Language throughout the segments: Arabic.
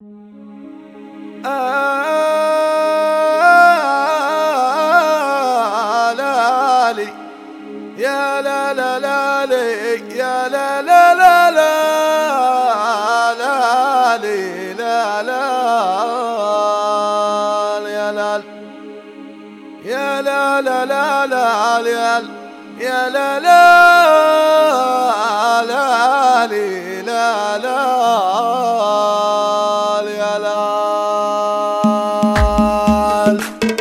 لالي يا لا لا لالي يا لا لا لا لا لالي لا لا يا لال يا لا لا لا لا يا لا لا لالي لا لا يا لال.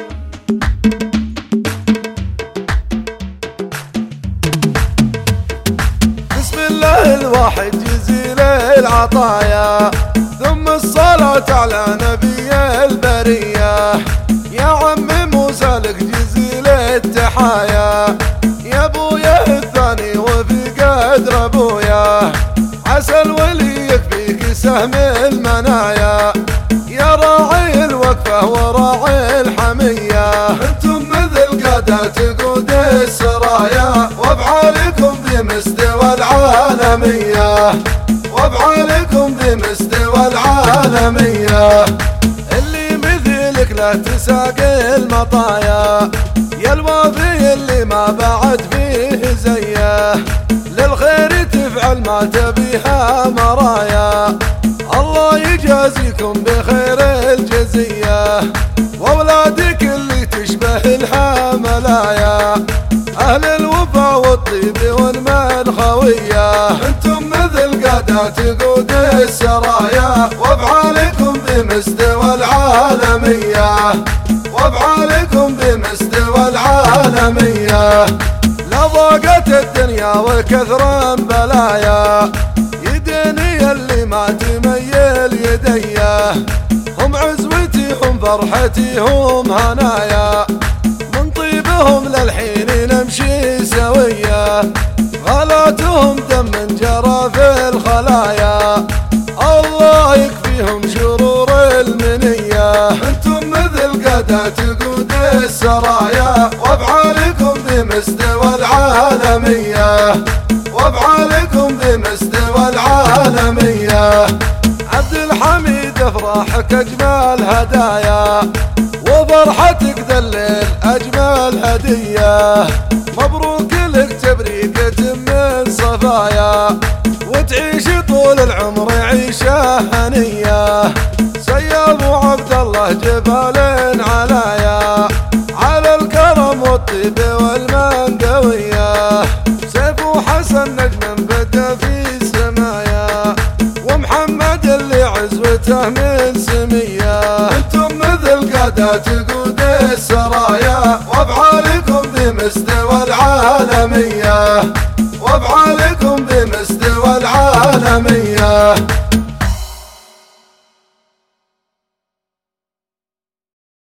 بسم الله الواحد يزيل العطايا، ثم الصلاة على نبي البرية. يا عمي موسى لك جزيل التحايا، يا ابويا الثاني وفي قدر ابويا. عسى الولي يكفيك سهم المنايا، يا راعي الوقفة وراعي الحمية. انتم مثل قادة تقود السرايا، وافعالكم بمستوى العالمية، وافعالكم بمستوى العالمية. اللي مثلك لا تساق المطايا، يا الوافي اللي ما بعد فيه زيه. للخير تفعل ما تبيها مرايا، الله يجازيكم بخير الجزية. واولادك اللي تشبه الحملايا، اهل الوفا والطيب والمنخوية. انتم مثل قادة تقود السرايا، وافعالكم بمستوى العالمية، وافعالكم بمستوى العالمية. لا ضاقت الدنيا وكثر بلايا، يديني اللي ما تميل يديه. هم عزوتي هم فرحتي هم هنايا، من طيبهم للحين نمشي سوية. غلاتهم دم جرى في الخلايا، الله يكفيهم شرور المنية. انتم مثل قادة تقود السرايا، وافعالكم بمستوى العالمية، وافعالكم بمستوى العالمية. عبد الحميد افراحك اجمل هدايا، وفرحتك ذا الليل اجمل هدية. مبروك لك تبريكة من صفايا، وتعيش طول العمر عيشة هنية. سيا ابو عبد الله جبال علايا، على الكرم والطيب والمنقوية. سيف وحسن نجم بدا في السمايا، ومحمد اللي عزوته من سمية. انتم مثل قادة تقود السرايا، وافعالكم بمستوى العالمية، وافعالكم بمستوى العالمية.